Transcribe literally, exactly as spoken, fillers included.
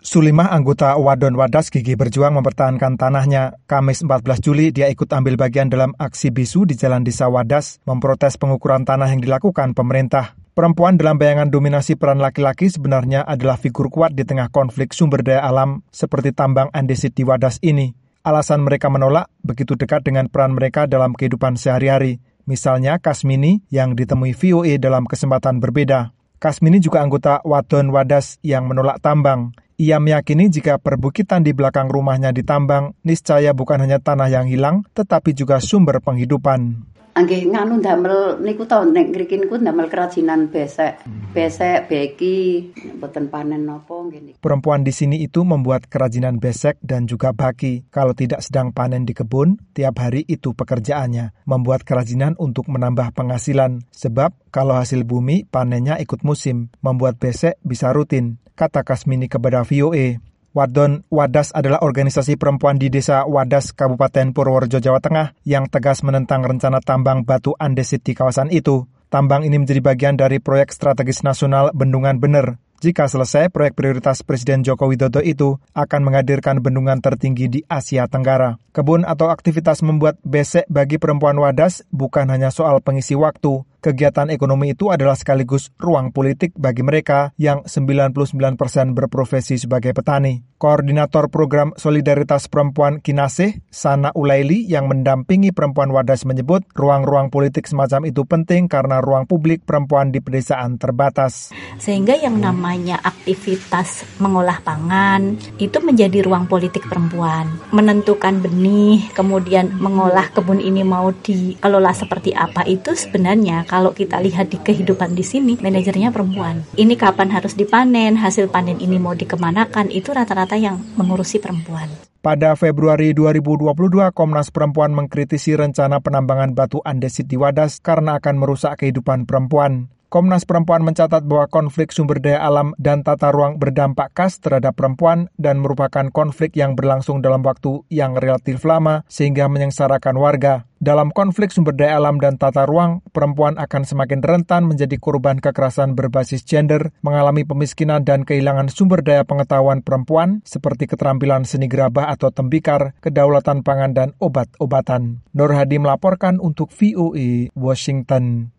Sulimah, anggota Wadon Wadas gigih berjuang mempertahankan tanahnya. Kamis empat belas Juli, dia ikut ambil bagian dalam aksi bisu di Jalan Desa Wadas, memprotes pengukuran tanah yang dilakukan pemerintah. Perempuan dalam bayangan dominasi peran laki-laki sebenarnya adalah figur kuat di tengah konflik sumber daya alam seperti tambang andesit di Wadas ini. Alasan mereka menolak begitu dekat dengan peran mereka dalam kehidupan sehari-hari. Misalnya Kasmini yang ditemui V O A dalam kesempatan berbeda. Kasmini juga anggota Wadon Wadas yang menolak tambang. Ia meyakini jika perbukitan di belakang rumahnya ditambang, niscaya bukan hanya tanah yang hilang, tetapi juga sumber penghidupan. Anggih nganu ndamel niku to nek ngriki niku ndamel kerajinan besek. Besek, beki, mboten panen napa nggih. Perempuan di sini itu membuat kerajinan besek dan juga baki. Kalau tidak sedang panen di kebun, tiap hari itu pekerjaannya. Membuat kerajinan untuk menambah penghasilan. Sebab kalau hasil bumi, panennya ikut musim. Membuat besek bisa rutin, kata Kasmini kepada V O A. Wadon Wadas adalah organisasi perempuan di Desa Wadas, Kabupaten Purworejo, Jawa Tengah, yang tegas menentang rencana tambang batu andesit di kawasan itu. Tambang ini menjadi bagian dari proyek strategis nasional Bendungan Bener. Jika selesai, proyek prioritas Presiden Joko Widodo itu akan menghadirkan bendungan tertinggi di Asia Tenggara. Kebun atau aktivitas membuat besek bagi perempuan Wadas bukan hanya soal pengisi waktu. Kegiatan ekonomi itu adalah sekaligus ruang politik bagi mereka yang sembilan puluh sembilan persen berprofesi sebagai petani. Koordinator Program Solidaritas Perempuan Kinasih, Sana Ulaili, yang mendampingi perempuan Wadas menyebut ruang-ruang politik semacam itu penting karena ruang publik perempuan di pedesaan terbatas. Sehingga yang namanya aktivitas mengolah pangan itu menjadi ruang politik perempuan. Menentukan benih, kemudian mengolah kebun ini mau dikelola seperti apa, itu sebenarnya kalau kita lihat di kehidupan di sini, manajernya perempuan. Ini kapan harus dipanen, hasil panen ini mau dikemanakan, itu rata-rata yang mengurusi perempuan. Pada Februari dua ribu dua puluh dua, Komnas Perempuan mengkritisi rencana penambangan batu andesit di Wadas karena akan merusak kehidupan perempuan. Komnas Perempuan mencatat bahwa konflik sumber daya alam dan tata ruang berdampak khas terhadap perempuan dan merupakan konflik yang berlangsung dalam waktu yang relatif lama sehingga menyengsarakan warga. Dalam konflik sumber daya alam dan tata ruang, perempuan akan semakin rentan menjadi korban kekerasan berbasis gender, mengalami pemiskinan dan kehilangan sumber daya pengetahuan perempuan seperti keterampilan seni gerabah atau tembikar, kedaulatan pangan dan obat-obatan. Nur Hadi melaporkan untuk V O A Washington.